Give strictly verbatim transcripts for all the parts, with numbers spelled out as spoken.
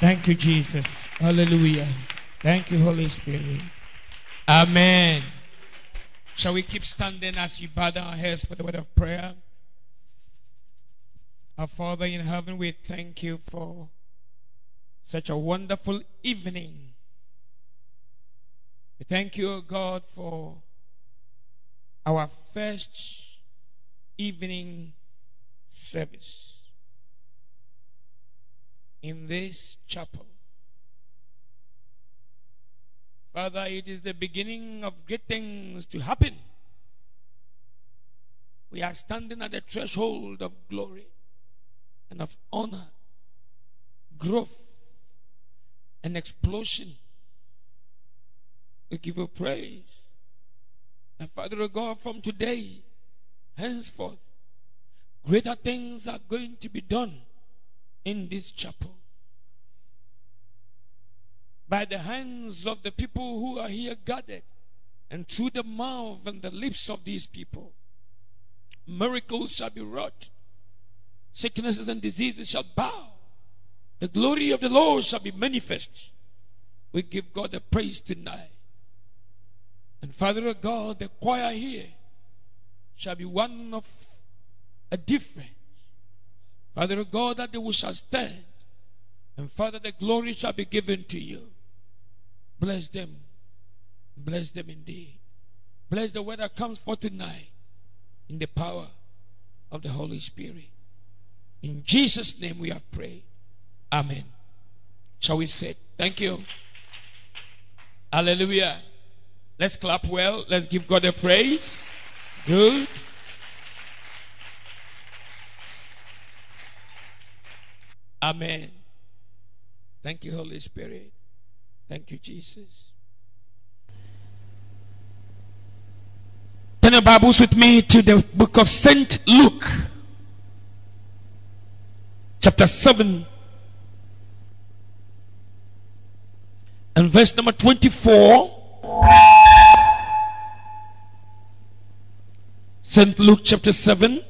Thank you, Jesus. Hallelujah. Thank you, Holy Spirit. Amen. Shall we keep standing as we bow down our heads for the word of prayer? Our Father in heaven, we thank you for such a wonderful evening. We thank you, O God, for our first evening service in this chapel. Father, it is the beginning of great things to happen. We are standing at the threshold of glory and of honor, growth, and explosion. We give you praise. And Father God, from today, henceforth, greater things are going to be done in this chapel by the hands of the people who are here gathered, and through the mouth and the lips of these people. Miracles shall be wrought. Sicknesses and diseases shall bow. The glory of the Lord shall be manifest. We give God the praise tonight. And Father God, the choir here shall be one of a difference. Father God, that they shall stand. And Father, the glory shall be given to you. Bless them. Bless them indeed. Bless the word that comes forth tonight in the power of the Holy Spirit. In Jesus' name we have prayed. Amen. Shall we say thank you? Hallelujah. Let's clap well. Let's give God a praise. Good. Amen. Thank you, Holy Spirit. Thank you, Jesus. Turn your Bibles with me to the book of Saint Luke, chapter seven, and verse number twenty-four. Saint Luke, chapter seven.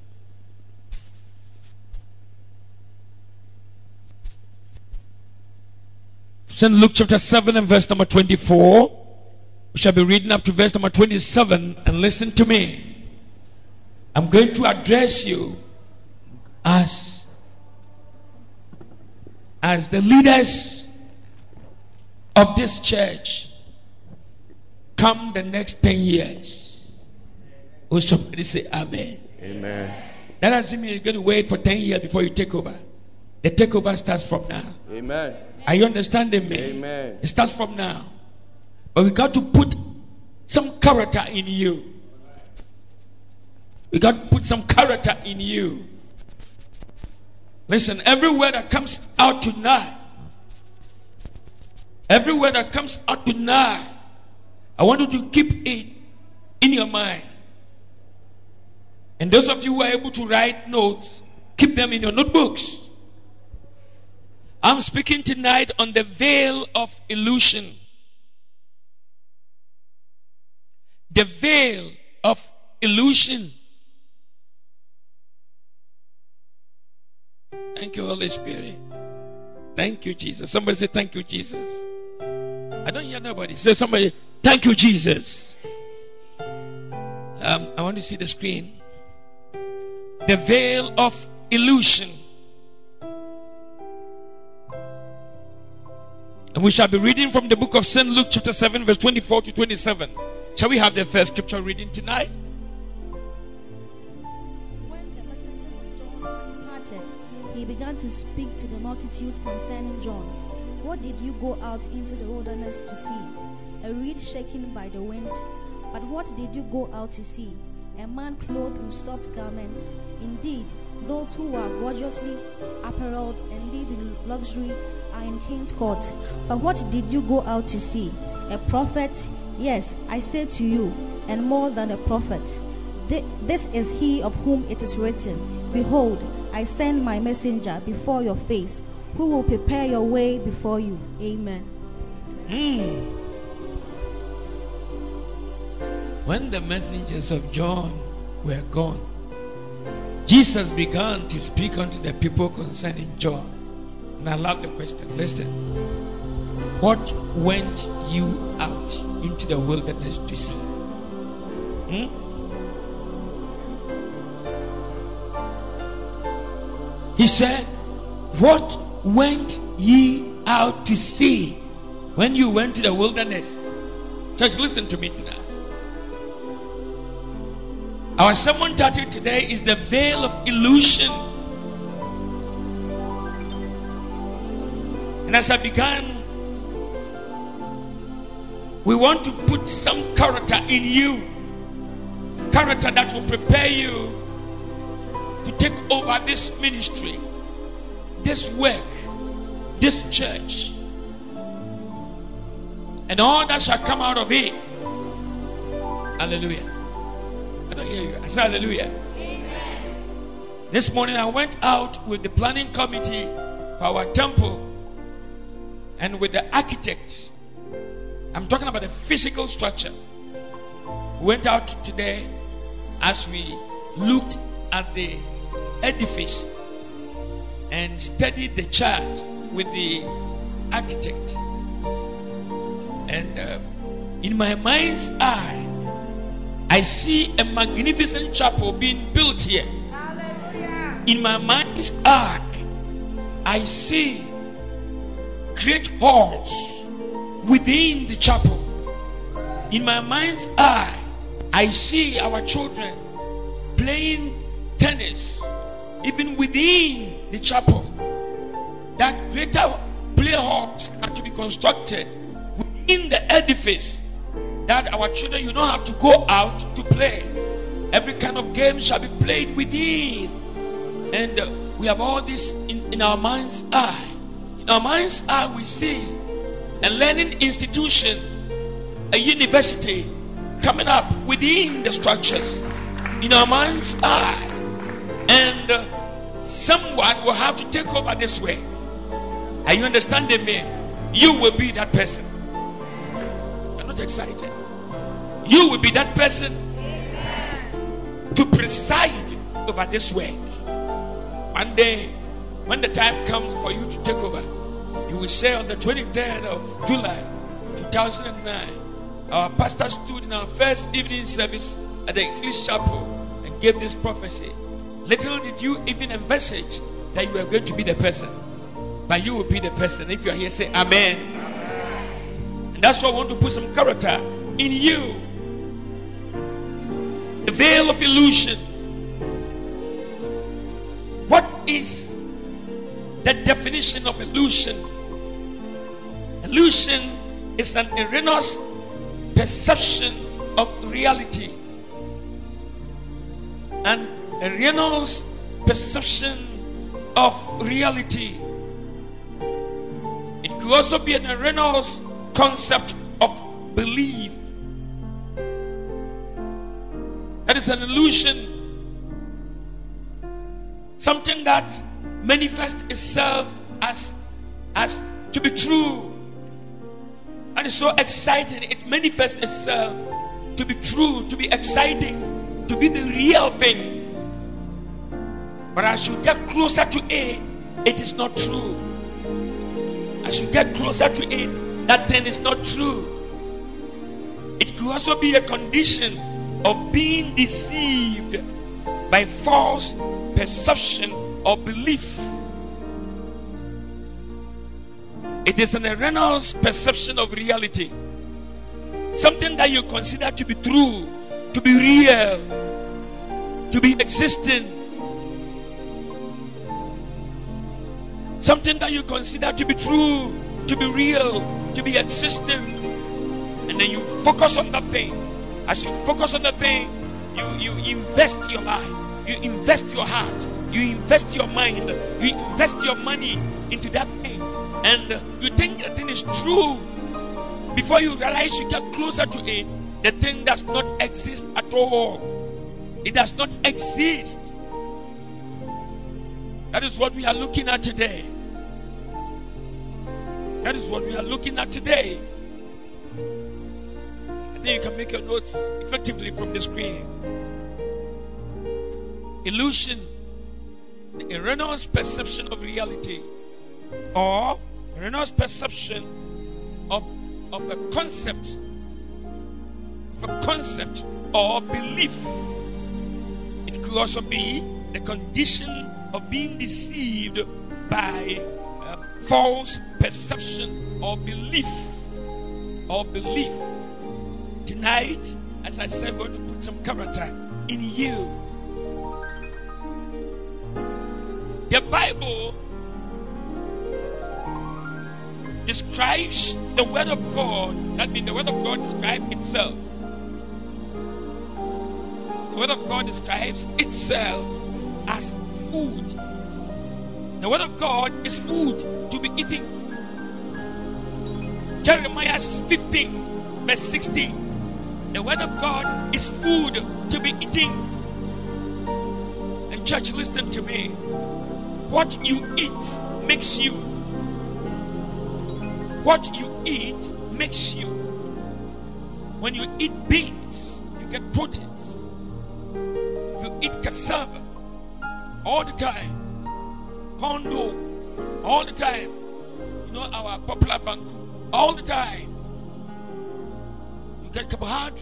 Saint Luke chapter seven and verse number twenty-four. We shall be reading up to verse number twenty-seven. And listen to me. I'm going to address you as, as the leaders of this church come the next ten years. Will somebody say amen? Amen. That doesn't mean you're going to wait for ten years before you take over. The takeover starts from now. Amen. Are you understanding me? Amen. It starts from now. But we got to put some character in you. We got to put some character in you. Listen, every word that comes out tonight, every word that comes out tonight, I want you to keep it in your mind. And those of you who are able to write notes, keep them in your notebooks. I'm speaking tonight on the veil of illusion. The veil of illusion. Thank you, Holy Spirit. Thank you, Jesus. Somebody say, thank you, Jesus. I don't hear nobody. Say somebody, thank you, Jesus. Um, I want to see the screen. The veil of illusion. And we shall be reading from the book of Saint Luke chapter seven verse twenty-four to twenty-seven. Shall we have the first scripture reading tonight? When the messengers of John departed, he began to speak to the multitudes concerning John. What did you go out into the wilderness to see? A reed shaken by the wind? But what did you go out to see? A man clothed in soft garments? Indeed, those who are gorgeously apparelled and live in luxury are in king's court. But what did you go out to see? A prophet? Yes, I say to you, and more than a prophet. This is he of whom it is written, behold, I send my messenger before your face, who will prepare your way before you. Amen. Mm. When the messengers of John were gone, Jesus began to speak unto the people concerning John. And I love the question. Listen. What went you out into the wilderness to see? Hmm? He said, what went ye out to see when you went to the wilderness? Church, listen to me tonight. Our sermon title today is the veil of illusion. And as I began, we want to put some character in you, character that will prepare you to take over this ministry, this work, this church, and all that shall come out of it. Hallelujah. I don't hear you. I said hallelujah. Amen. This morning I went out with the planning committee for our temple and with the architects. I'm talking about the physical structure. We went out today as we looked at the edifice and studied the chart with the architect. And uh, in my mind's eye, I see a magnificent chapel being built here. Hallelujah. In my mind's eye, I see great halls within the chapel. In my mind's eye, I see our children playing tennis even within the chapel. That greater play halls are to be constructed within the edifice, that our children, you don't have to go out to play. Every kind of game shall be played within. And uh, we have all this in, in our mind's eye. In our mind's eye, we see a learning institution, a university coming up within the structures. In our mind's eye. And uh, someone will have to take over this way. Are you understanding me? You will be that person. You're not excited. You will be that person. Amen. To preside over this work. One day, when the time comes for you to take over, you will say on the twenty-third of July two thousand nine, our pastor stood in our first evening service at the English chapel and gave this prophecy. Little did you even envisage that you were going to be the person, but you will be the person. If you are here, say amen. Amen. And that's why I want to put some character in you. The veil of illusion. What is the definition of illusion? Illusion is an erroneous perception of reality. An erroneous perception of reality. It could also be an erroneous concept of belief. That is an illusion. Something that manifests itself as, as to be true. And it's so exciting. It manifests itself to be true, to be exciting, to be the real thing. But as you get closer to it, it is not true. As you get closer to it, that thing is not true. It could also be a condition of being deceived by false perception or belief. It is an erroneous perception of reality. Something that you consider to be true, to be real, to be existing. Something that you consider to be true, to be real, to be existing. And then you focus on that thing. As you focus on that thing, you, you invest your life, you invest your heart, you invest your mind, you invest your money into that thing. And you think the thing is true. Before you realize you get closer to it, the thing does not exist at all. It does not exist. That is what we are looking at today. That is what we are looking at today. I think you can make your notes effectively from the screen. Illusion, the erroneous perception of reality. or erroneous perception of, of a concept, of a concept or belief. It could also be the condition of being deceived by uh, false perception or belief, or belief. Tonight, as I said, we're going to put some character in you. The Bible describes the Word of God. That means the Word of God describes itself. The Word of God describes itself as food. The Word of God is food to be eaten. Jeremiah fifteen, verse sixteen. The Word of God is food to be eaten. And church, listen to me. What you eat makes you. What you eat makes you. When you eat beans, you get proteins. If you eat cassava all the time, corn dough all the time, you know our popular banku all the time, you get carbohydrates.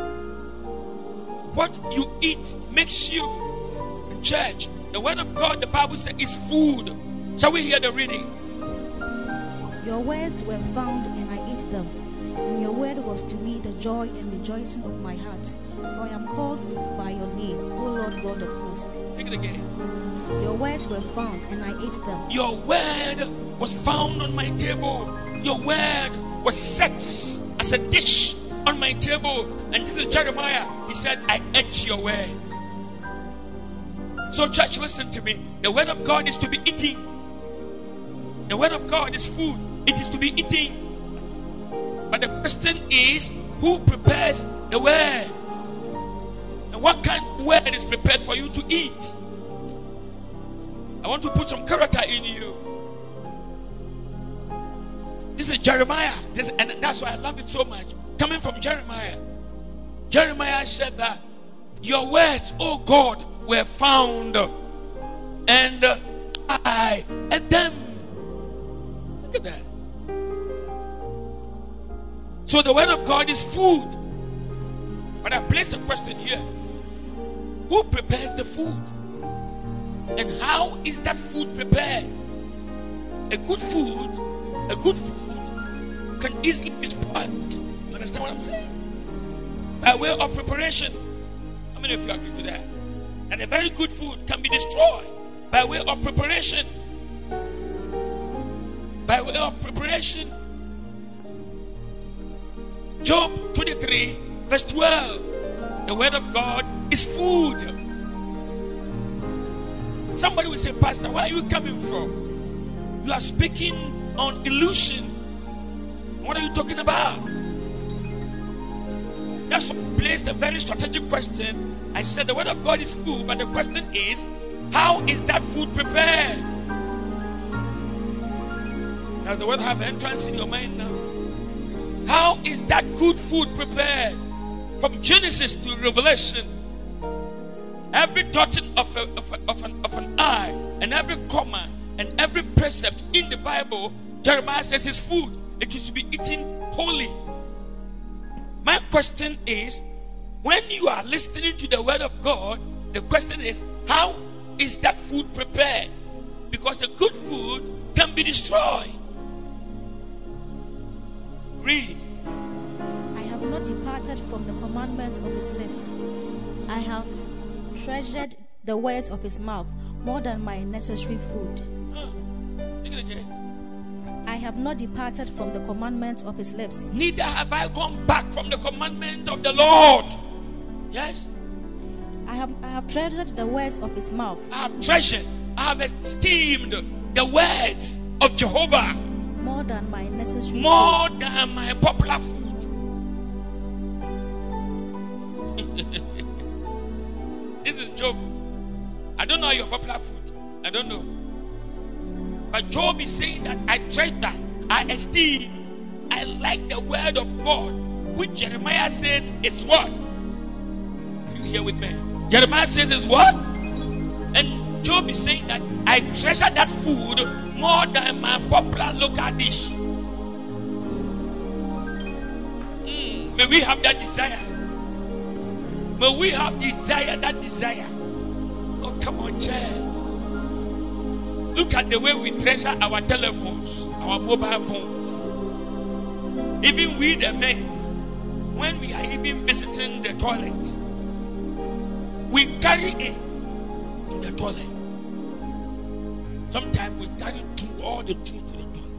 What you eat makes you. In church, the Word of God, the Bible says, is food. Shall we hear the reading? Your words were found, and I ate them. And your word was to me the joy and rejoicing of my heart. For I am called by your name, O Lord God of hosts. Take it again. Your words were found, and I ate them. Your word was found on my table. Your word was set as a dish on my table. And this is Jeremiah. He said, I ate your word. So church, listen to me. The Word of God is to be eaten. The Word of God is food. It is to be eaten. But the question is, who prepares the Word? And what kind of word is prepared for you to eat? I want to put some character in you. This is Jeremiah. This, and that's why I love it so much. Coming from Jeremiah. Jeremiah said that your words, oh God, were found, and I ate them. Look at that. So the Word of God is food. But I place the question here. Who prepares the food? And how is that food prepared? A good food, a good food can easily be spoiled. You understand what I'm saying? By way of preparation. How many of you agree to that? And a very good food can be destroyed by way of preparation. By way of preparation. Job twenty-three, verse twelve. The Word of God is food. Somebody will say, Pastor, where are you coming from? You are speaking on illusion. What are you talking about? That's what placed a very strategic question. I said the Word of God is food, but the question is, how is that food prepared? Does the word have entrance in your mind now? How is that good food prepared? From Genesis to Revelation, every dotting of, a, of, a, of, an, of an I and every comma and every precept in the Bible, Jeremiah says is food. It is to be eaten wholly. My question is, when you are listening to the Word of God, the question is, how is that food prepared? Because the good food can be destroyed. Read. I have not departed from the commandment of his lips. I have treasured the words of his mouth more than my necessary food. Huh. Take it again. I have not departed from the commandment of his lips. Neither have I gone back from the commandment of the Lord. Yes. I have I have treasured the words of his mouth. I have treasured, I have esteemed the words of Jehovah more than my necessary more food. than my popular food. This is Job. I don't know your popular food. I don't know. But Job is saying that I treasure, I esteem, I like the word of God, which Jeremiah says is what? You here with me? Jeremiah says is what? And Job is saying that I treasure that food more than my popular local dish. Mm, may we have that desire. May we have desire, that desire. Oh, come on, child. Look at the way we treasure our telephones, our mobile phones. Even we, the men, when we are even visiting the toilet, we carry it to the toilet. Sometimes we carry two, all the two to the toilet.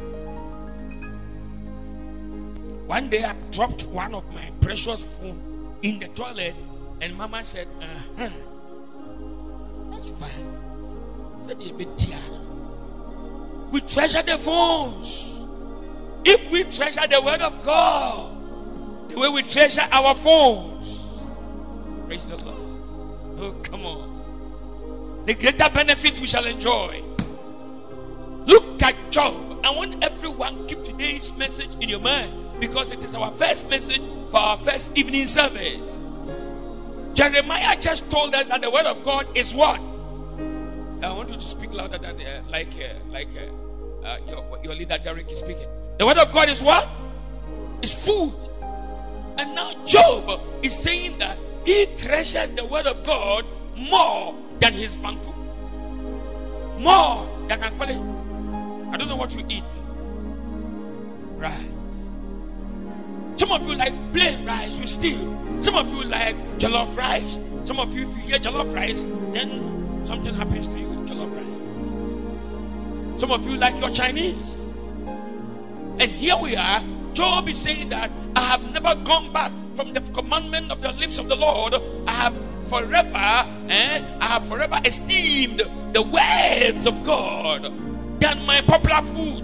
One day I dropped one of my precious phones in the toilet, and Mama said, uh-huh, that's fine. Said, "You bit tired." We treasure the phones. If we treasure the word of God, the way we treasure our phones, praise the Lord. Oh, come on. The greater benefits we shall enjoy. Look at Job. I want everyone to keep today's message in your mind, because it is our first message for our first evening service. Jeremiah just told us that the word of God is what? I want you to speak louder than uh, like uh, like uh, uh, your, your leader Derek is speaking. The word of God is what? It's food. And now Job is saying that he treasures the word of God more than his banku, more than akpale. I don't know what you eat. Right. Some of you like plain rice with stew. Some of you like jollof rice. Some of you, if you hear jollof rice, then something happens to you with jollof rice. Some of you like your Chinese. And here we are. Job is saying that I have never gone back from the commandment of the lips of the Lord. I have forever, eh, I have forever esteemed the words of God than my popular food.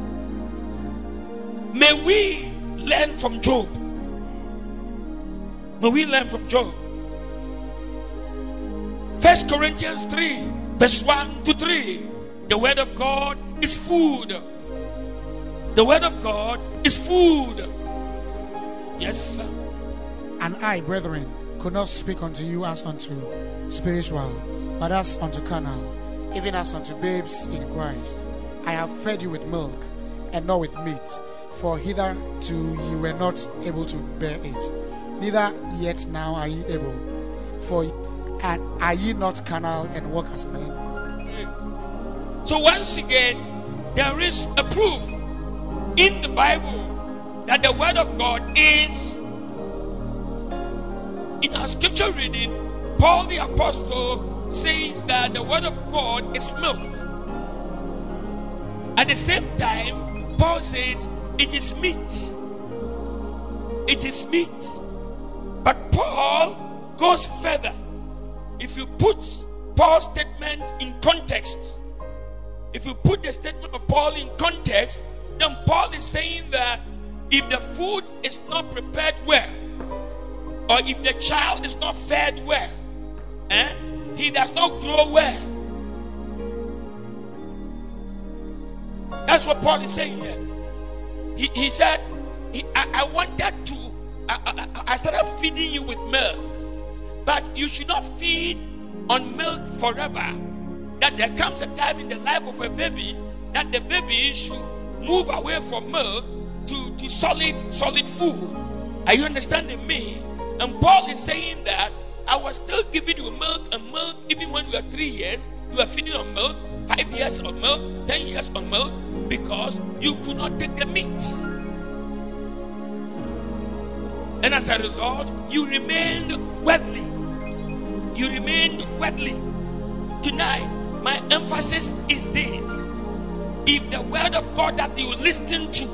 May we learn from Job. May we learn from Job. First Corinthians three, verse one to three. The word of God is food. The word of God is food. Yes, sir. And I, brethren, could not speak unto you as unto spiritual, but as unto carnal, even as unto babes in Christ. I have fed you with milk, and not with meat, for hitherto ye were not able to bear it, neither yet now are ye able. For and are ye not carnal and walk as men? So once again, there is a proof in the Bible that the word of God is. In our scripture reading, Paul the apostle says that the word of God is milk. At the same time, Paul says it is meat. It is meat. But Paul goes further. If you put Paul's statement in context, if you put the statement of Paul in context, then Paul is saying that if the food is not prepared well, or if the child is not fed well, eh, he does not grow well. That's what Paul is saying here. He, he said, he, I, I wanted to, I, I, I started feeding you with milk, but you should not feed on milk forever. That there comes a time in the life of a baby that the baby should move away from milk to, to solid, solid food. Are you understanding me? And Paul is saying that I was still giving you milk and milk even when you were three years. You were feeding on milk, five years on milk, ten years on milk, because you could not take the meat. And as a result, you remained worldly. You remained worldly. Tonight, my emphasis is this. If the word of God that you listen to,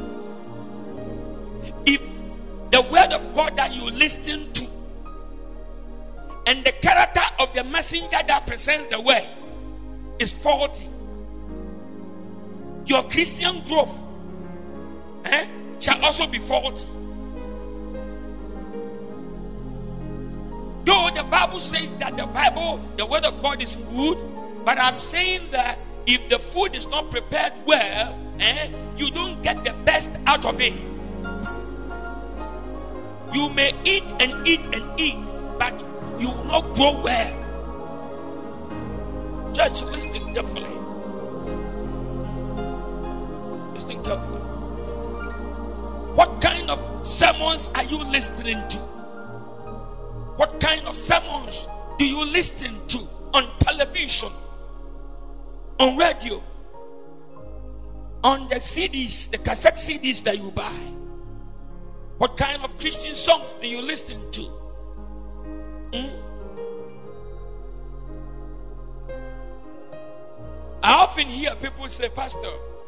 if the word of God that you listen to, and the character of the messenger that presents the word is faulty, your Christian growth eh, shall also be faulty. Though the Bible says that the Bible, the word of God is food, but I'm saying that if the food is not prepared well, eh, you don't get the best out of it. You may eat and eat and eat, but you will not grow well. Church, listen carefully. Listen carefully. What kind of sermons are you listening to? What kind of sermons do you listen to on television, on radio, on the C Ds, the cassette C Ds that you buy? What kind of Christian songs do you listen to? Hmm? I often hear people say, Pastor,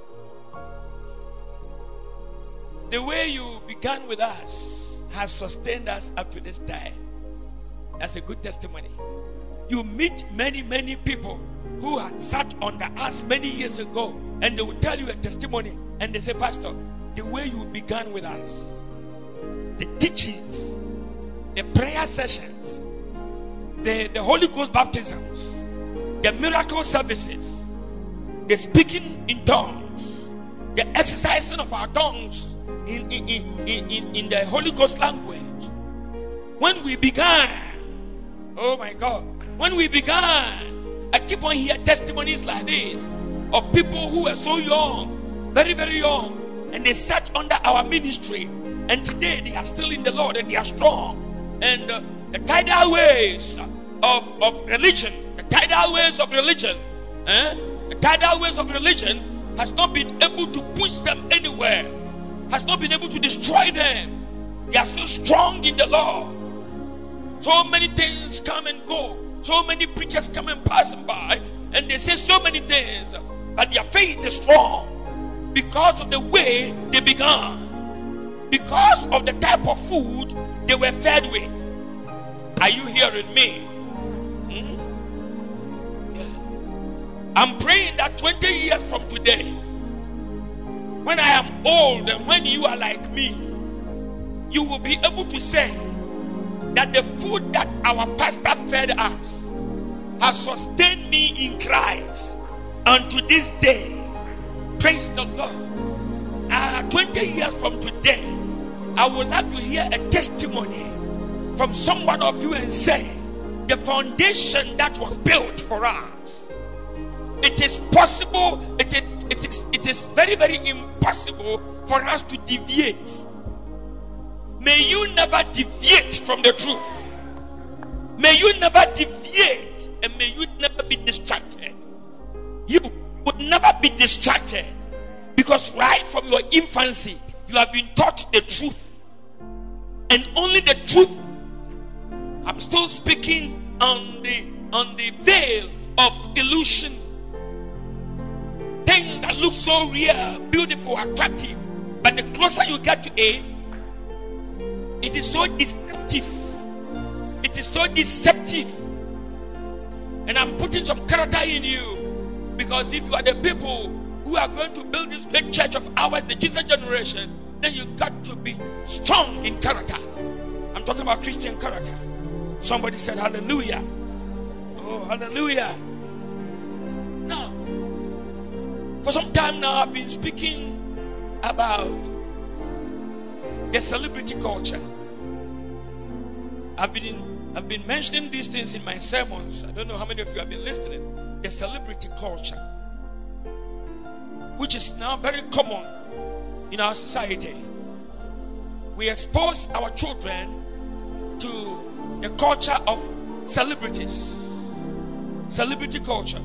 the way you began with us has sustained us up to this time. That's a good testimony. You meet many, many people who had sat under us many years ago, and they will tell you a testimony, and they say, Pastor, the way you began with us, the teachings, the prayer sessions, the, the Holy Ghost baptisms, the miracle services, the speaking in tongues, the exercising of our tongues in, in, in, in, in the Holy Ghost language. When we began, oh my God, when we began, I keep on hearing testimonies like this of people who were so young, very, very young, and they sat under our ministry, and today they are still in the Lord and they are strong. And uh, the tidal ways of, of religion, the tidal ways of religion, eh? the tidal ways of religion has not been able to push them anywhere, has not been able to destroy them. They are so strong in the Lord. So many things come and go. So many preachers come and pass by, and they say so many things, but their faith is strong because of the way they began, because of the type of food they were fed with. Are you hearing me? Hmm? Yeah. I'm praying that twenty years from today, when I am old and when you are like me, you will be able to say that the food that our pastor fed us has sustained me in Christ unto this day. Praise the Lord. Uh, twenty years from today, I would like to hear a testimony from some one of you and say, the foundation that was built for us, it is possible, it is, it is, it is very, very impossible for us to deviate. May you never deviate from the truth. May you never deviate, and may you never be distracted. You would never be distracted, because right from your infancy you have been taught the truth, and only the truth. I'm still speaking on the on the veil of illusion. Things that look so real, beautiful, attractive, but the closer you get to it, it is so deceptive. It is so deceptive. And I'm putting some character in you, because if you are the people who are going to build this great church of ours, the Jesus generation, then you got to be strong in character. I'm talking about Christian character. Somebody said hallelujah. Oh, hallelujah. Now, for some time now, I've been speaking about the celebrity culture. I've been in, I've been mentioning these things in my sermons. I don't know how many of you have been listening. The celebrity culture, which is now very common in our society. We expose our children to the culture of celebrities, celebrity culture.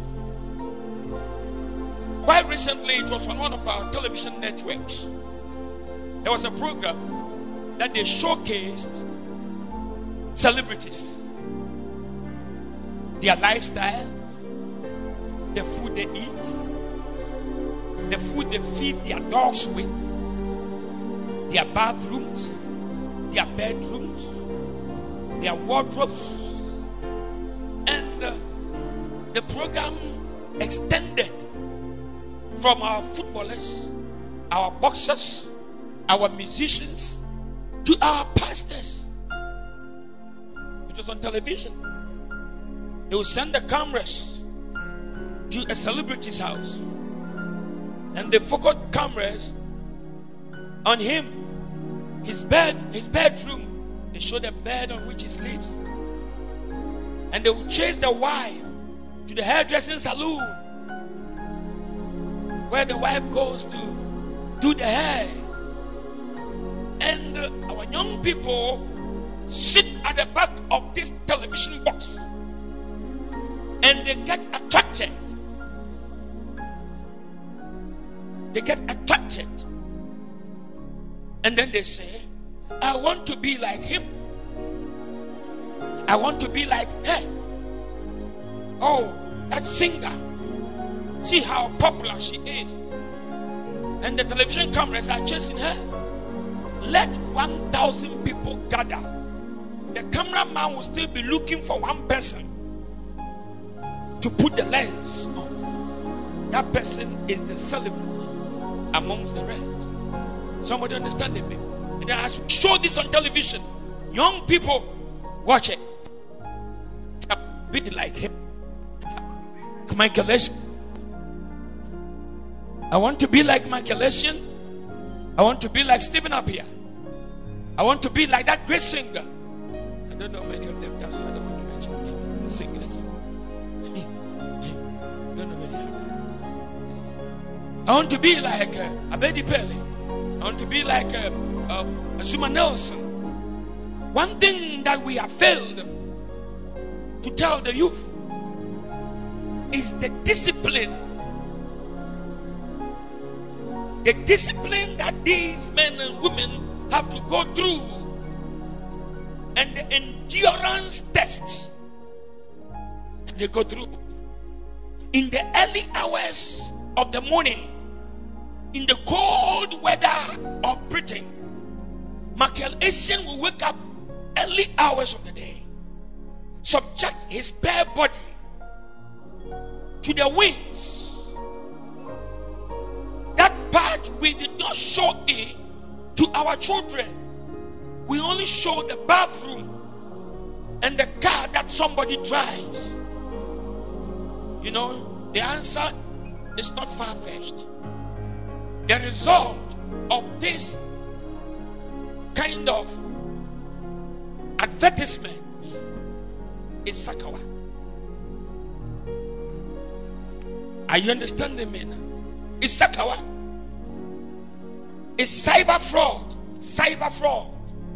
Quite recently, it was on one of our television networks. There was a program that they showcased celebrities, their lifestyle, the food they eat, the food they feed their dogs with, their bathrooms, their bedrooms, their wardrobes. And uh, the program extended from our footballers, our boxers, our musicians, to our pastors. It was on television. They will send the cameras to a celebrity's house, and they focus cameras on him, his bed, his bedroom. They show the bed on which he sleeps, and they will chase the wife to the hairdressing salon where the wife goes to do the hair. And uh, our young people sit at the back of this television box and they get attracted. They get attracted. And then they say, I want to be like him. I want to be like her. Oh, that singer. See how popular she is. And the television cameras are chasing her. Let one thousand people gather. The cameraman will still be looking for one person to put the lens on. That person is the celebrity amongst the rest. Somebody understanding me? And then I should show this on television. Young people, watch it. Be like him. Michael Essien. I want to be like Michael Essien. I want to be like Stephen Appiah. I want to be like that great singer. I don't know many of them. That's why I don't want to mention names. The singers. I don't know many of them. I want to be like uh, Abedi Pele. I want to be like uh, uh, Zuma Nelson. One thing that we have failed to tell the youth is the discipline. The discipline that these men and women have to go through, and the endurance test they go through. In the early hours of the morning, in the cold weather of Britain, Michael Essien will wake up early hours of the day, subject his bare body to the winds. That part we did not show it to our children. We only show the bathroom and the car that somebody drives. You know, the answer is not far-fetched. The result of this kind of advertisement is Sakawa. Are you understanding me now? It's Sakawa. It's cyber fraud. Cyber fraud.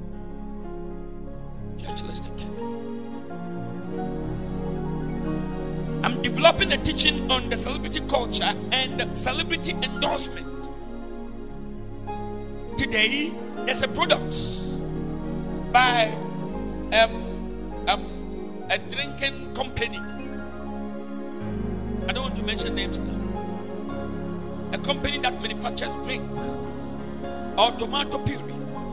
Church, listen carefully. I'm developing a teaching on the celebrity culture and celebrity endorsement. Today, there's a product by um, um, a drinking company. I don't want to mention names now. A company that manufactures drink or tomato puree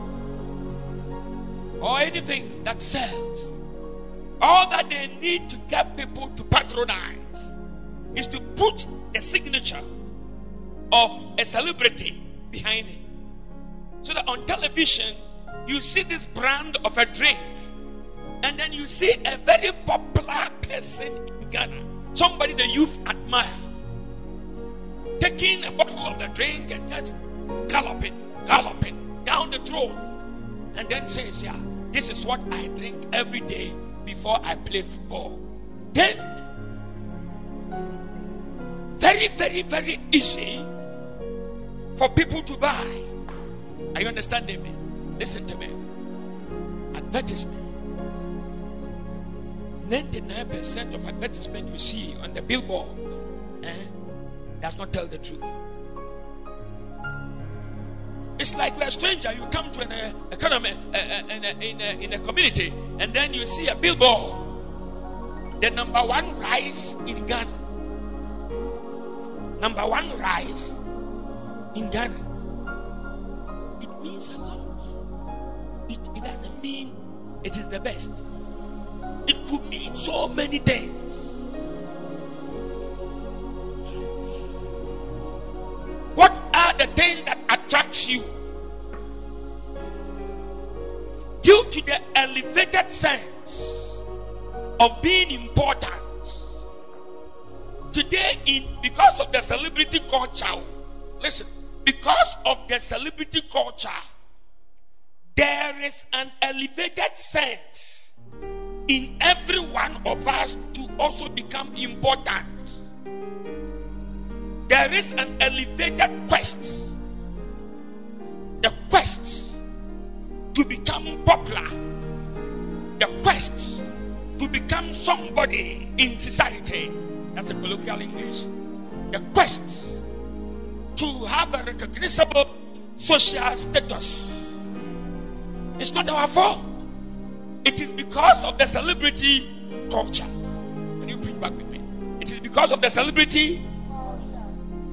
or anything that sells. All that they need to get people to patronize is to put the signature of a celebrity behind it. So that on television, you see this brand of a drink, and then you see a very popular person in Ghana, somebody the youth admire, taking a bottle of the drink and just galloping, galloping down the road, and then says, yeah, this is what I drink every day before I play football. Then, very, very, very easy for people to buy. Are you understanding me? Listen to me. Advertisement. ninety-nine percent of advertisement you see on the billboards eh, does not tell the truth. It's like a stranger. You come to an uh, economy uh, uh, in, a, in, a, in a community, and then you see a billboard. The number one rice in Ghana. Number one rice in Ghana. It means a lot. It, it doesn't mean it is the best. It could mean so many things. What are the things that attract you? Due to the elevated sense of being important. Today, in because of the celebrity culture, listen, because of the celebrity culture, there is an elevated sense in every one of us to also become important. There is an elevated quest. The quest to become popular. The quest to become somebody in society. That's a colloquial English. The quest to have a recognizable social status. It's not our fault. It is because of the celebrity culture. Can you preach back with me? It is because of the celebrity culture.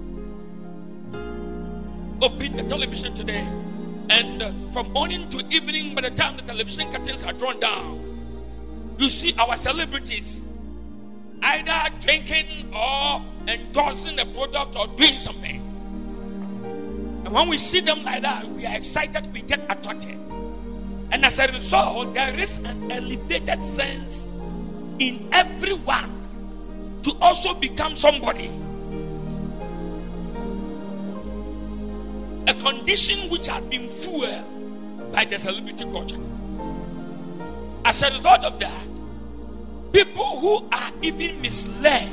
Open the television today, and uh, from morning to evening, by the time the television curtains are drawn down, you see our celebrities either drinking or endorsing a product or doing something. And when we see them like that, we are excited, we get attracted. And as a result, there is an elevated sense in everyone to also become somebody. A condition which has been fueled by the celebrity culture. As a result of that, people who are even misled,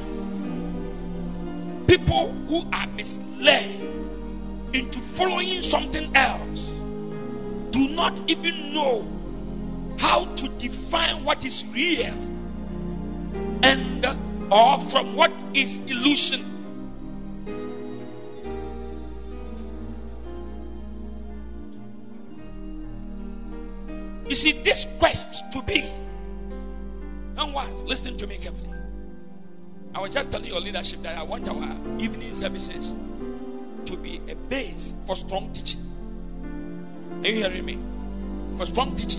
people who are misled into following something else, do not even know how to define what is real and uh, or from what is illusion. You see, this quest to be, young ones, listen to me carefully. I was just telling your leadership that I want our evening services to be a base for strong teaching. Are you hearing me? For strong teaching.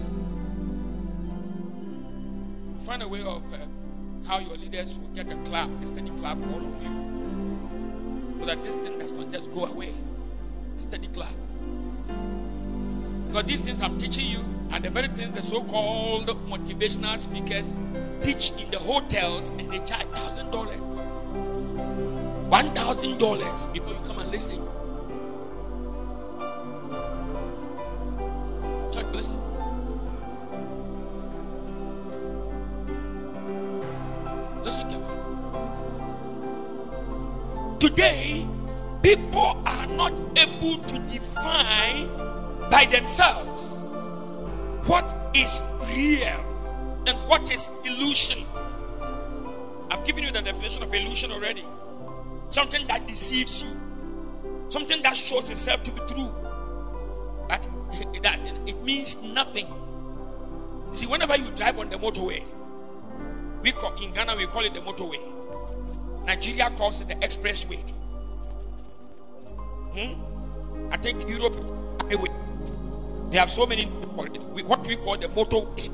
Find a way of uh, how your leaders will get a clap, a steady clap for all of you. So that this thing does not just go away. A steady clap. Because these things I'm teaching you are the very things the so-called motivational speakers teach in the hotels, and they charge one thousand dollars. one thousand dollars before you come and listen. Just listen. Listen carefully. Today, people are not able to define by themselves what is real and what is illusion. I've given you the definition of illusion already. Something that deceives you, something that shows itself to be true, but that it means nothing. You see, whenever you drive on the motorway, we call, in Ghana we call it the motorway. Nigeria calls it the expressway. Hmm? I think Europe highway. They have so many what we call the motorway.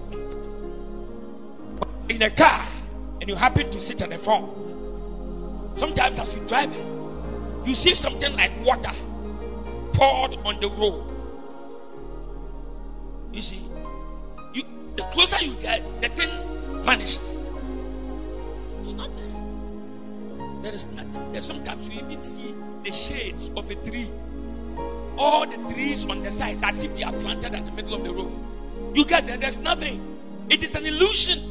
In a car, and you happen to sit on the phone. Sometimes as you drive it, you see something like water poured on the road. You see, you, the closer you get, the thing vanishes. It's not there. There is nothing. There sometimes you even see the shades of a tree. All the trees on the sides as if they are planted at the middle of the road. You get there, there's nothing. It is an illusion.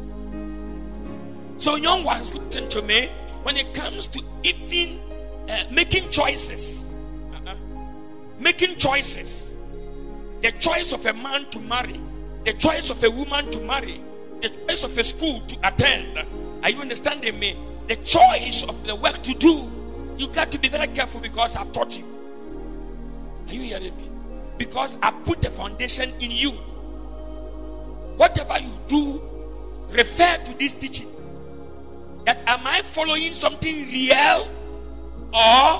So young ones, listen to me. When it comes to even uh, making choices, uh-uh. making choices, the choice of a man to marry, the choice of a woman to marry, the choice of a school to attend, are you understanding me? The choice of the work to do, you got to be very careful because I've taught you. Are you hearing me? Because I've put the foundation in you. Whatever you do, refer to this teaching. That am I following something real or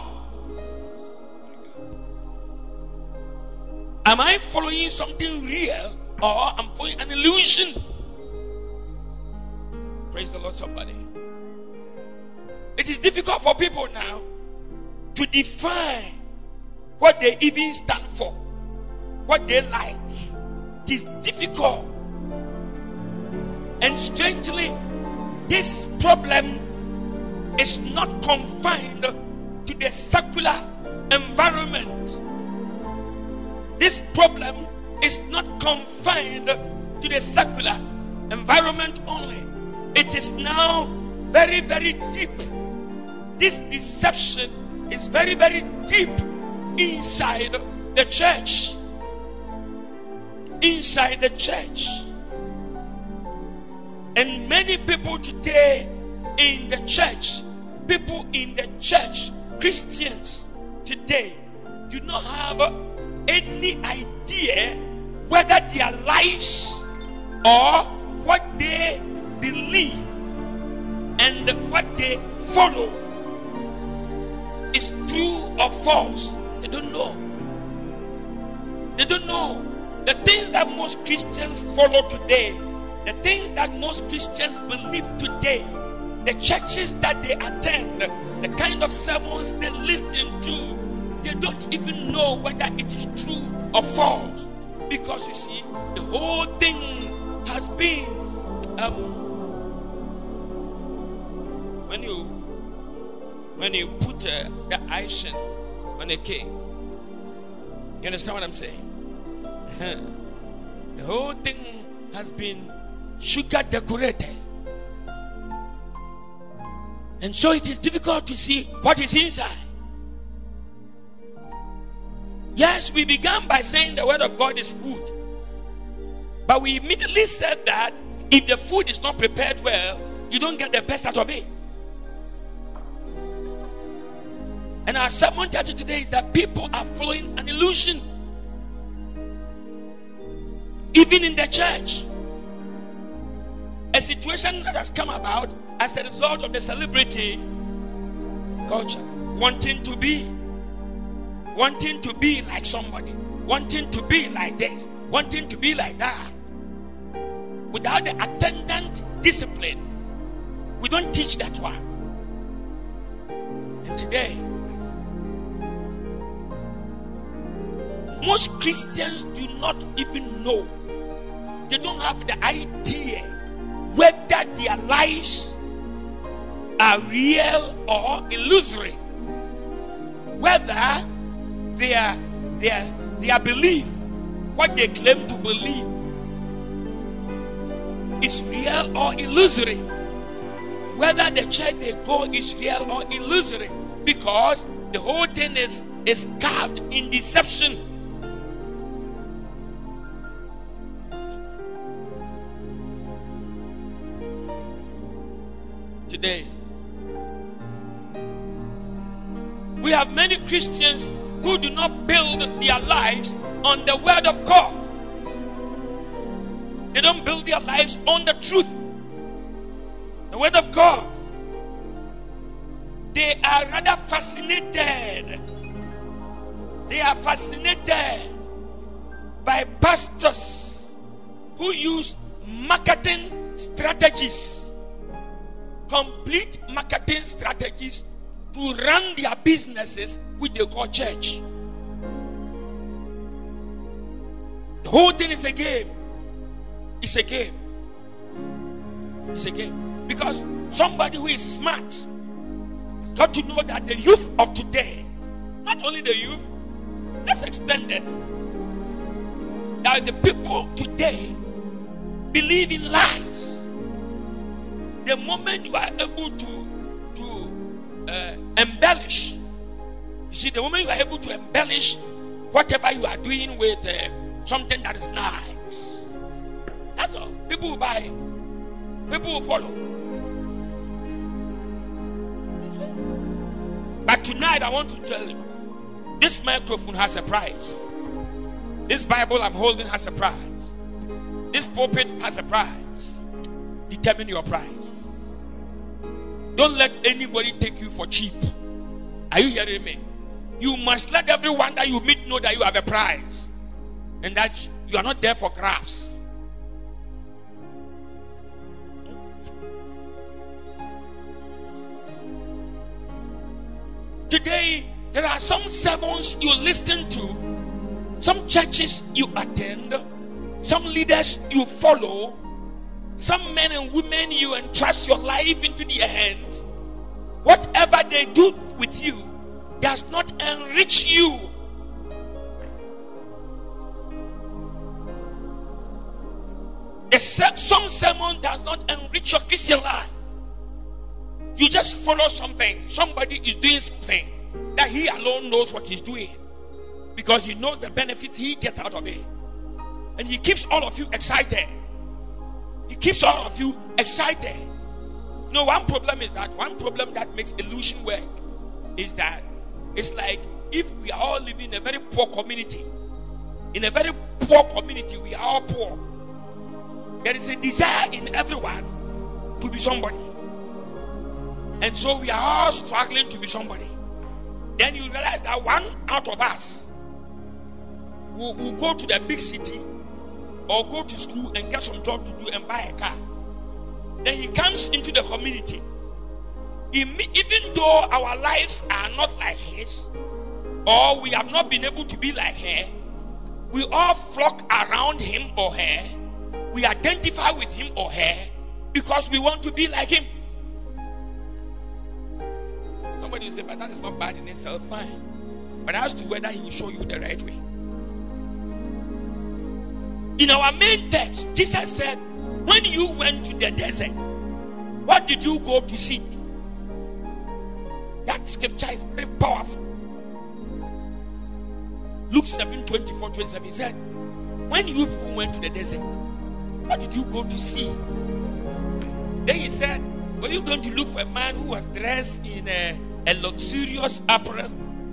am I following something real or I'm following an illusion? Praise the Lord, somebody. It is difficult for people now to define what they even stand for, what they like. It is difficult. And strangely, this problem is not confined to the secular environment. This problem is not confined to the secular environment only. It is now very, very deep. This deception is very, very deep inside the church. Inside the church. And many people today in the church, people in the church, Christians today, do not have any idea whether their lives or what they believe and what they follow is true or false. They don't know. They don't know. The things that most Christians follow today, the things that most Christians believe today, the churches that they attend, the kind of sermons they listen to, they don't even know whether it is true or false. Because you see, the whole thing has been um, when you when you put uh, the icing on a cake. You understand what I'm saying? The whole thing has been sugar decorated. And so it is difficult to see what is inside. Yes, we began by saying the word of God is food. But we immediately said that if the food is not prepared well, you don't get the best out of it. And our sermon title today is that people are following an illusion. Even in the church. A situation that has come about as a result of the celebrity culture. Wanting to be. Wanting to be like somebody. Wanting to be like this. Wanting to be like that. Without the attendant discipline. We don't teach that one. And today, most Christians do not even know. They don't have the idea whether their lives are real or illusory. Whether their, their, their belief, what they claim to believe, is real or illusory. Whether the church they go is real or illusory. Because the whole thing is, is carved in deception. Today, we have many Christians who do not build their lives on the word of God. They don't build their lives on the truth, the word of God. They are rather fascinated. They are fascinated by pastors who use marketing strategies. Complete marketing strategies to run their businesses which they call church. The whole thing is a game. It's a game. It's a game. Because somebody who is smart has got to know that the youth of today, not only the youth, let's extend it, that the people today believe in lies. The moment you are able to, to uh, embellish, you see, the moment you are able to embellish whatever you are doing with uh, something that is nice, that's all. People will buy, people will follow. But tonight I want to tell you, this microphone has a price. This Bible I'm holding has a price. This pulpit has a price. Determine your price. Don't let anybody take you for cheap. Are you hearing me? You must let everyone that you meet know that you have a price and that you are not there for grabs. Today, there are some sermons you listen to, some churches you attend, some leaders you follow, some men and women you entrust your life into their hands. Whatever they do with you does not enrich you. The some sermon does not enrich your Christian life. You just follow something. Somebody is doing something that he alone knows what he's doing, because he knows the benefit he gets out of it. And he keeps all of you excited. He keeps all of you excited. You know, one problem is that one problem that makes illusion work is that it's like if we are all living in a very poor community. In a very poor community, we are all poor. There is a desire in everyone to be somebody. And so we are all struggling to be somebody. Then you realize that one out of us will, will go to the big city or go to school and get some job to do and buy a car. Then he comes into the community. Even though our lives are not like his, or we have not been able to be like her, we all flock around him or her. We identify with him or her because we want to be like him. Somebody will say, but that is not bad in itself, fine. But as to whether he will show you the right way. In our main text, Jesus said, when you went to the desert, what did you go to see? That scripture is very powerful. Luke seven, twenty-four, twenty-seven, he said, when you people went to the desert, what did you go to see? Then he said, were you going to look for a man who was dressed in a, a luxurious apparel?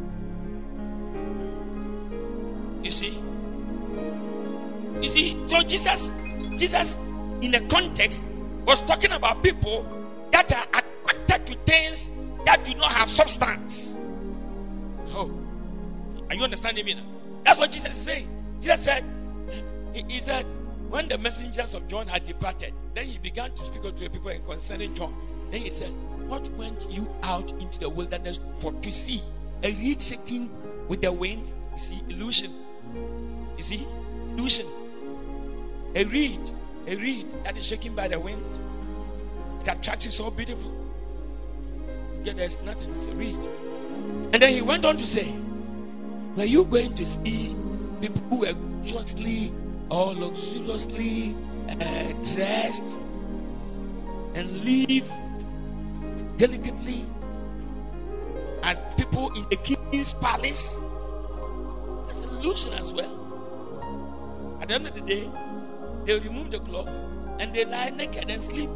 You see? You see, so Jesus, Jesus in a context was talking about people that are attracted to things that do not have substance. Oh, are you understanding me now? That's what Jesus is saying. Jesus said, he, he said, when the messengers of John had departed, then he began to speak unto the people concerning John. Then he said, what went you out into the wilderness for to see? A reed shaking with the wind? You see, illusion. You see, illusion. A reed, a reed that is shaking by the wind. It attracts you so beautiful. Yeah, there's nothing, it's a reed. And then he went on to say, were you going to see people who were justly or luxuriously uh, dressed and live delicately as people in the king's palace? That's an illusion as well. At the end of the day, they remove the cloth and they lie naked and sleep.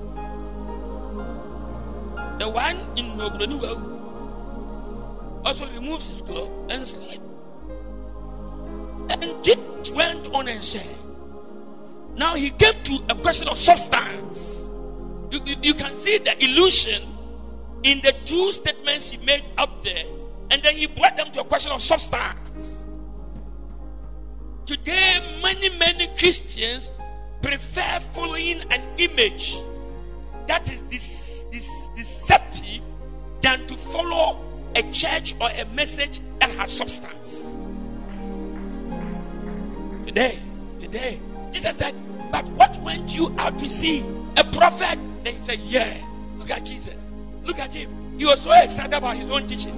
The one in Nogronuwa also removes his cloth and sleep. And Jesus went on and said, now he came to a question of substance. You, you, you can see the illusion in the two statements he made up there, and then he brought them to a question of substance. Today, many, many Christians prefer following an image that is this, this deceptive than to follow a church or a message that has substance. Today, today, Jesus said, but what went you out to see? A prophet? Then he said, yeah. Look at Jesus. Look at him. He was so excited about his own teaching.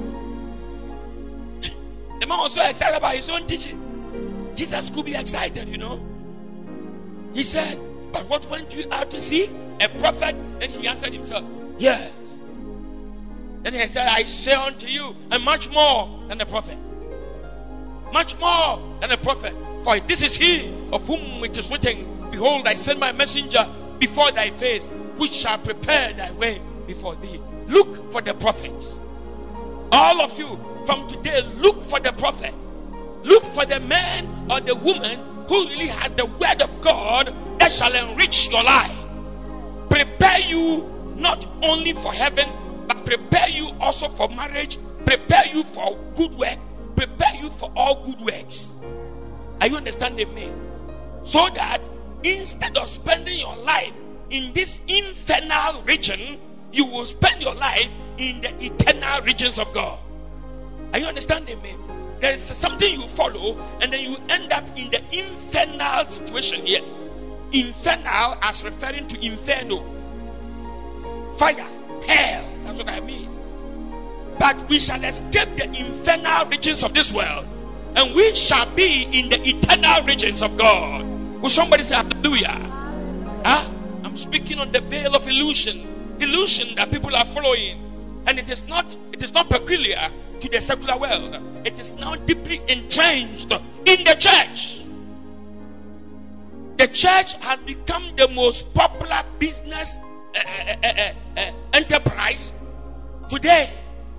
The man was so excited about his own teaching. Jesus could be excited, you know. He said, but what went you out to see? A prophet? Then he answered himself, yes. Then he said, I say unto you, and much more than a prophet. Much more than a prophet. For this is he of whom it is written, behold, I send my messenger before thy face, which shall prepare thy way before thee. Look for the prophet. All of you, from today, look for the prophet. Look for the man or the woman who really has the word of God that shall enrich your life. Prepare you not only for heaven, but prepare you also for marriage, prepare you for good work, prepare you for all good works. Are you understanding me? So that instead of spending your life in this infernal region, you will spend your life in the eternal regions of God. Are you understanding me? There is something you follow, and then you end up in the infernal situation here. Infernal as referring to inferno. Fire, hell, that's what I mean. But we shall escape the infernal regions of this world, and we shall be in the eternal regions of God. Will somebody say hallelujah? Huh? I'm speaking on the veil of illusion. Illusion that people are following. And it is not it is not peculiar to the secular world. It is now deeply entrenched in the church. The church has become the most popular business uh, uh, uh, uh, enterprise today.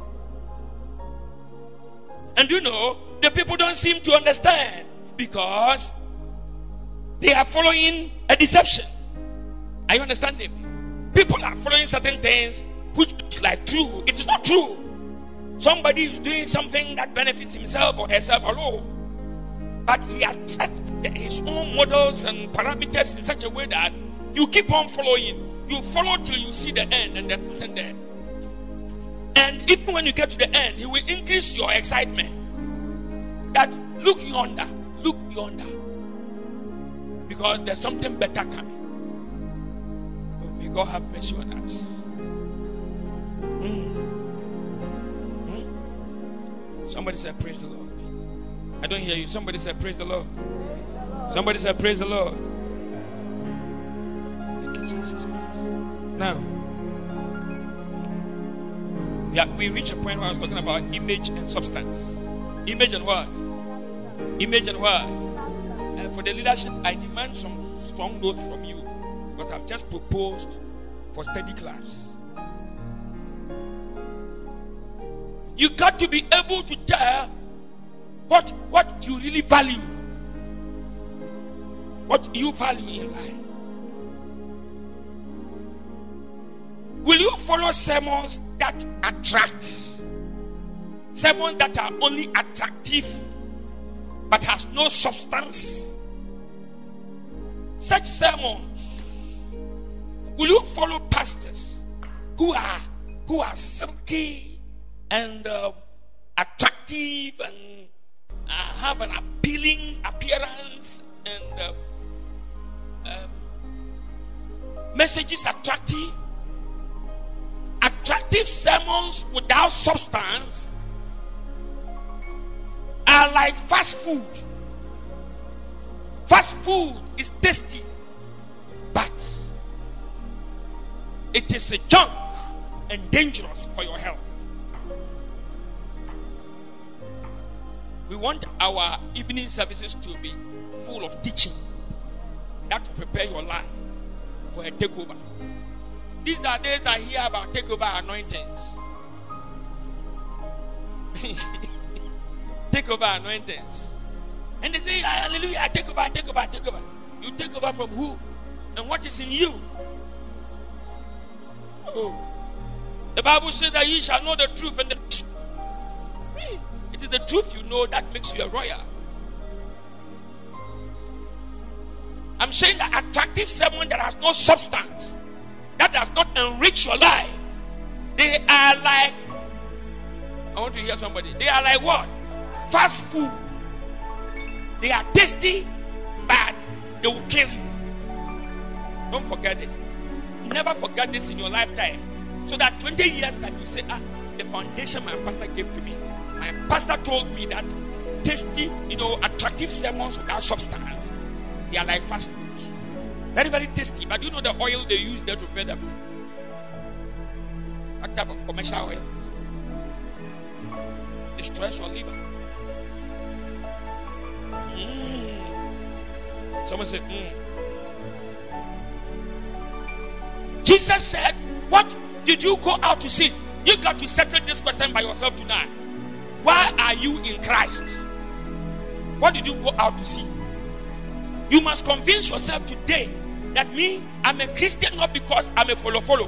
And you know, the people don't seem to understand because they are following a deception. Are you understanding? People are following certain things which looks like true. It is not true. Somebody is doing something that benefits himself or herself alone, but he has set his own models and parameters in such a way that you keep on following. You follow till you see the end, and there's nothing there. And even when you get to the end, he will increase your excitement. That look yonder, look yonder, because there's something better coming. Oh, may God have mercy on us. Mm. Mm. Somebody said, praise the Lord. I don't hear you. Somebody said, praise the Lord. Praise the Lord. Somebody said, praise the Lord. Thank you, Jesus Christ. Now, yeah, we reach a point where I was talking about image and substance. Image and what? Image and what? And for the leadership, I demand some strong notes from you, because I've just proposed for study class. You got to be able to tell what what you really value, what you value in life. Will you follow sermons that attract, sermons that are only attractive but has no substance? Such sermons. Will you follow pastors who are who are silky and uh, attractive and uh, have an appealing appearance and uh, um, messages attractive? Attractive sermons without substance are like fast food. Fast food is tasty, but it is a junk and dangerous for your health. We want our evening services to be full of teaching that will prepare your life for a takeover. These are days I hear about takeover anointings. Takeover anointings. And they say, hallelujah, take over, take over, take over. You take over from who? And what is in you? Oh. The Bible says that ye shall know the truth, and the it is the truth you know that makes you a royal. I'm saying that attractive sermon that has no substance, that does not enrich your life, they are like, I want to hear somebody, they are like what? Fast food. They are tasty, but they will kill you. Don't forget this. Never forget this in your lifetime. So that twenty years that you say, ah, the foundation my pastor gave to me. My pastor told me that tasty, you know, attractive sermons without substance, they are like fast food. Very, very tasty. But you know the oil they use there to prepare the food? That type of commercial oil destroys your liver. Mm. Someone said, mm. Jesus said, what did you go out to see? You got to settle this question by yourself tonight. Why are you in Christ? What did you go out to see? You must convince yourself today that me, I'm a Christian not because I'm a follow-follow.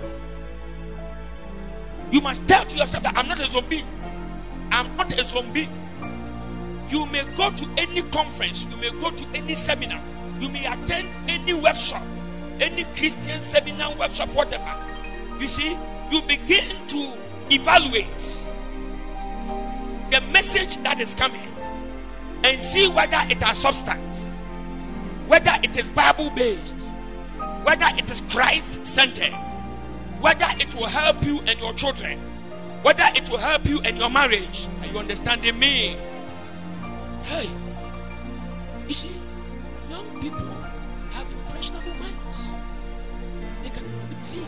You must tell to yourself that I'm not a zombie. I'm not a zombie. You may go to any conference, you may go to any seminar, you may attend any workshop, any Christian seminar, workshop, whatever. You see, you begin to evaluate the message that is coming and see whether it has substance, whether it is Bible based, whether it is Christ centered, whether it will help you and your children, whether it will help you and your marriage. Are you understanding me? Hey, you see, young people have impressionable minds. Satan is not deceived.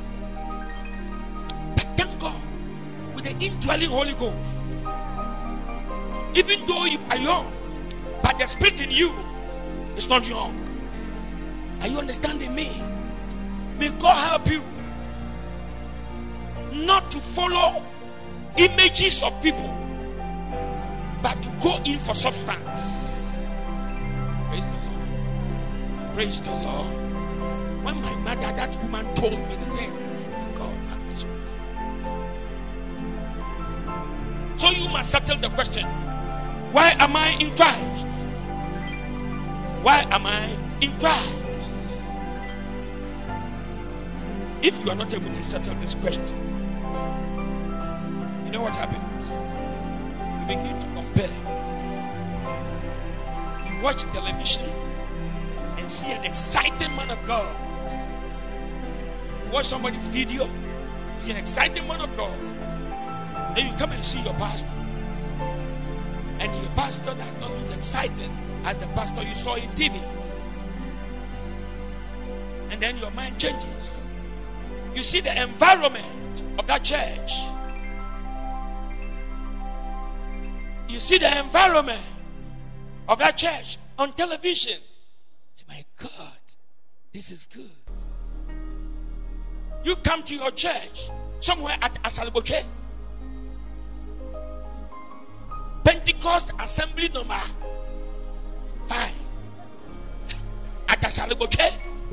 But thank God, with the indwelling Holy Ghost, even though you are young, but the spirit in you is not young. Are you understanding me? May God help you not to follow images of people, but to go in for substance. Praise the Lord. Praise the Lord. When my mother, that woman, told me the thing, I said, my God, have mercy on me. So you must settle the question, why am I in Christ? Why am I in Christ? If you are not able to settle this question, you know what happens? You begin to compare. You watch television and see an exciting man of God. You watch somebody's video, see an exciting man of God. Then you come and see your pastor. And your pastor does not look excited as the pastor you saw in T V. And then your mind changes. You see the environment of that church. You see the environment of that church on television. Say, my God, this is good. You come to your church somewhere at Asaliboche, Pentecost Assembly number five at Asaliboche,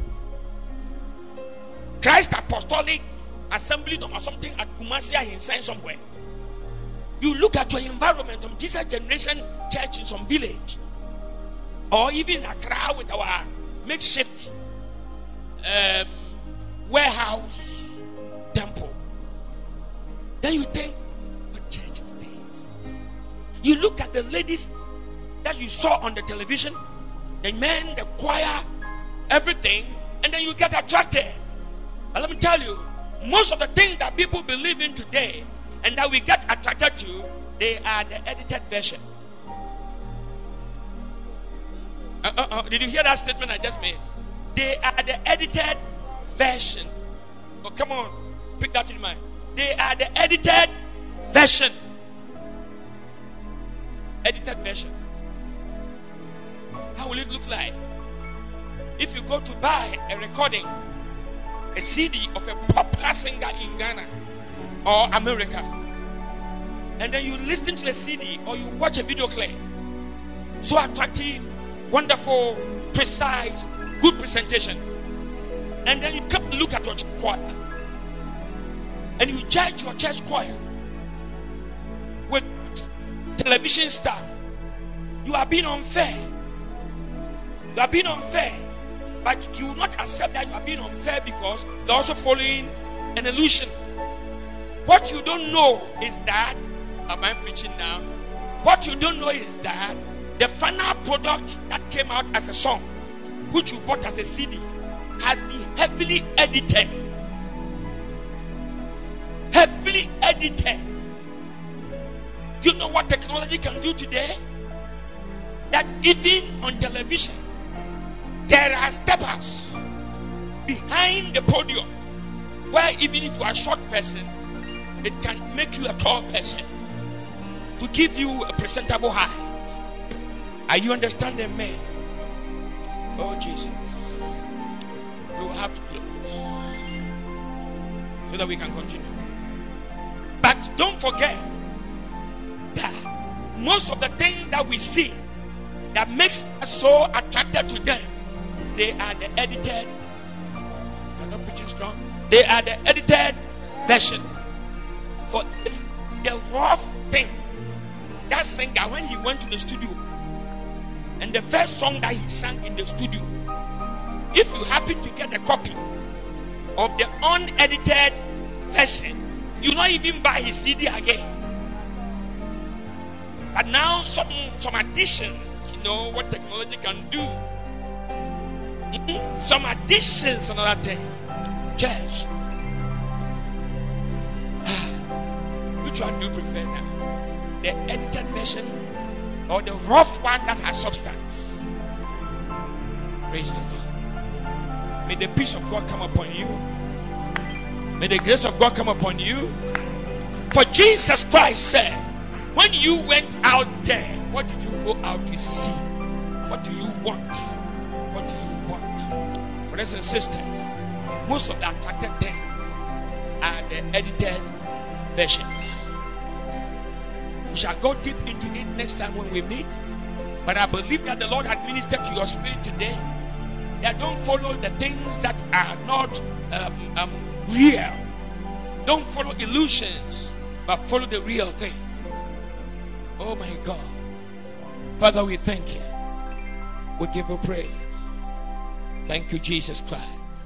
Christ Apostolic Assembly number something at Kumasi inside somewhere. You look at your environment from Jesus Generation Church in some village, or even Accra with our makeshift um, warehouse temple. Then you think, what church is this? You look at the ladies that you saw on the television, the men, the choir, everything, and then you get attracted. But let me tell you, most of the things that people believe in today and that we get attracted to, they are the edited version. Uh, uh, uh, did you hear that statement I just made? They are the edited version. Oh, come on, pick that in mind. They are the edited version. Edited version. How will it look like? If you go to buy a recording, a C D of a popular singer in Ghana or America, and then you listen to the C D or you watch a video clip, so attractive, wonderful, precise, good presentation, and then you come look at your church choir and you judge your church choir with television star, you are being unfair. You are being unfair. But you will not accept that you are being unfair because you're also following an illusion. What you don't know is that, am I preaching now? What you don't know is that the final product that came out as a song, which you bought as a C D, has been heavily edited. Heavily edited. Do you know what technology can do today? That even on television, there are steppers behind the podium where even if you are a short person, it can make you a tall person to give you a presentable height. Are you understanding me? Oh Jesus. We will have to close so that we can continue. But don't forget that most of the things that we see that makes us so attracted to them, they are the edited. I'm not preaching strong. They are the edited version. For if the rough thing, that singer, when he went to the studio, and the first song that he sang in the studio, if you happen to get a copy of the unedited version, you not even buy his C D again. But now some some additions, you know what technology can do. Some additions and other things. Church. Which one do you prefer now? The edited version or the rough one that has substance? Praise the Lord. May the peace of God come upon you. May the grace of God come upon you. For Jesus Christ said, when you went out there, what did you go out to see? What do you want? What do you want? Brothers and sisters, most of the attractive things are the edited versions. We shall go deep into it next time when we meet. But I believe that the Lord had ministered to your spirit today. That don't follow the things that are not um, um, real. Don't follow illusions, but follow the real thing. Oh my God. Father, we thank you. We give you praise. Thank you, Jesus Christ.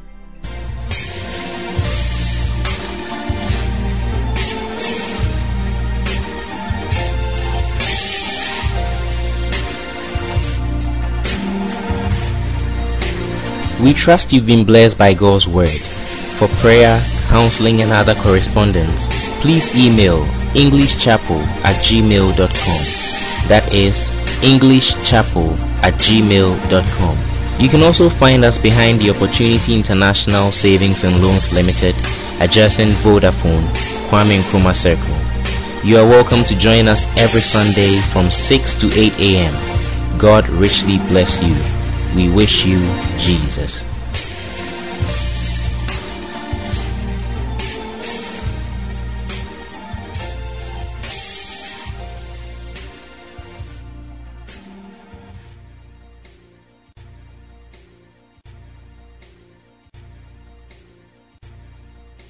We trust you've been blessed by God's word. For prayer, counseling, and other correspondence, please email englishchapel at gmail dot com. That is englishchapel at gmail dot com. You can also find us behind the Opportunity International Savings and Loans Limited, adjacent Vodafone, Kwame Nkrumah Circle. You are welcome to join us every Sunday from six to eight a.m. God richly bless you. We wish you Jesus.